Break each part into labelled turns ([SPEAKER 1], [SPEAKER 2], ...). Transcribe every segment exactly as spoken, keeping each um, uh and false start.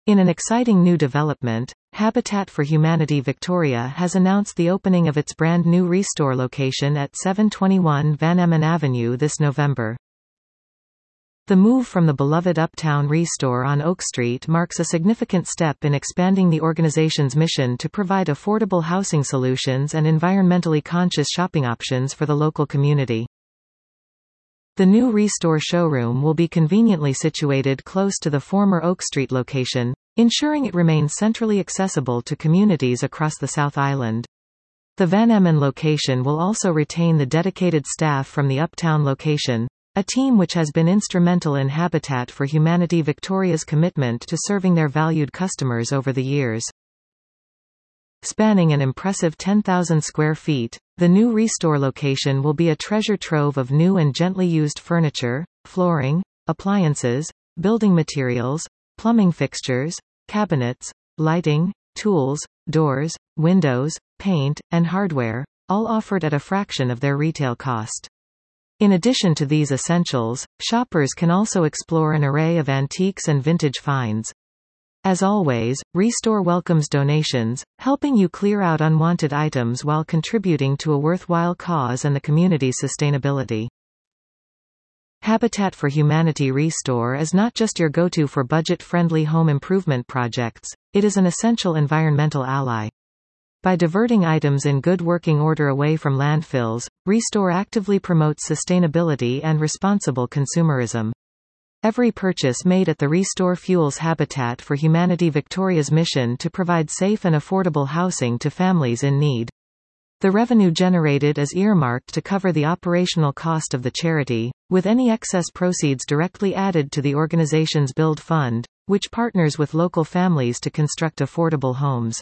[SPEAKER 1] In an exciting new development, Habitat for Humanity Victoria has announced the opening of its brand new Restore location at seven twenty-one Van Emmen Avenue this November. The move from the beloved Uptown Restore on Oak Street marks a significant step in expanding the organization's mission to provide affordable housing solutions and environmentally conscious shopping options for the local community. The new Restore showroom will be conveniently situated close to the former Oak Street location, ensuring it remains centrally accessible to communities across the South Island. The Van Emmen location will also retain the dedicated staff from the Uptown location, a team which has been instrumental in Habitat for Humanity Victoria's commitment to serving their valued customers over the years. Spanning an impressive ten thousand square feet, the new Restore location will be a treasure trove of new and gently used furniture, flooring, appliances, building materials, plumbing fixtures, cabinets, lighting, tools, doors, windows, paint, and hardware, all offered at a fraction of their retail cost. In addition to these essentials, shoppers can also explore an array of antiques and vintage finds. As always, Restore welcomes donations, helping you clear out unwanted items while contributing to a worthwhile cause and the community's sustainability. Habitat for Humanity Restore is not just your go-to for budget-friendly home improvement projects, it is an essential environmental ally. By diverting items in good working order away from landfills, Restore actively promotes sustainability and responsible consumerism. Every purchase made at the Restore fuels Habitat for Humanity Victoria's mission to provide safe and affordable housing to families in need. The revenue generated is earmarked to cover the operational cost of the charity, with any excess proceeds directly added to the organization's Build Fund, which partners with local families to construct affordable homes.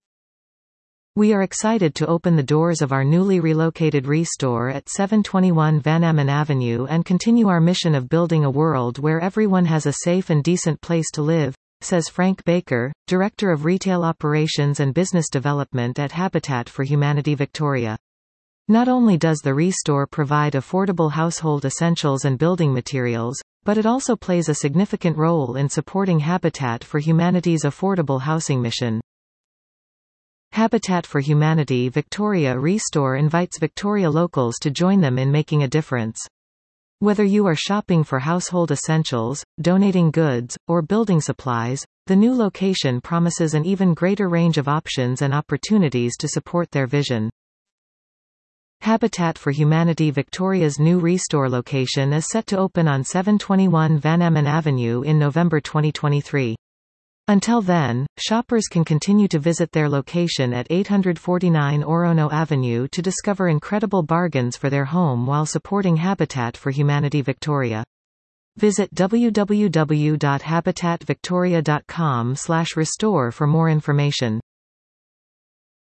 [SPEAKER 1] We are excited to open the doors of our newly relocated Restore at seven twenty-one Van Emmen Avenue and continue our mission of building a world where everyone has a safe and decent place to live, says Frank Baker, Director of Retail Operations and Business Development at Habitat for Humanity Victoria. Not only does the Restore provide affordable household essentials and building materials, but it also plays a significant role in supporting Habitat for Humanity's affordable housing mission. Habitat for Humanity Victoria Restore invites Victoria locals to join them in making a difference. Whether you are shopping for household essentials, donating goods, or building supplies, the new location promises an even greater range of options and opportunities to support their vision. Habitat for Humanity Victoria's new Restore location is set to open on seven twenty-one Van Emmen Avenue in November twenty twenty-three. Until then, shoppers can continue to visit their location at eight forty-nine Orono Avenue to discover incredible bargains for their home while supporting Habitat for Humanity Victoria. Visit w w w dot habitat victoria dot com slash restore for more information.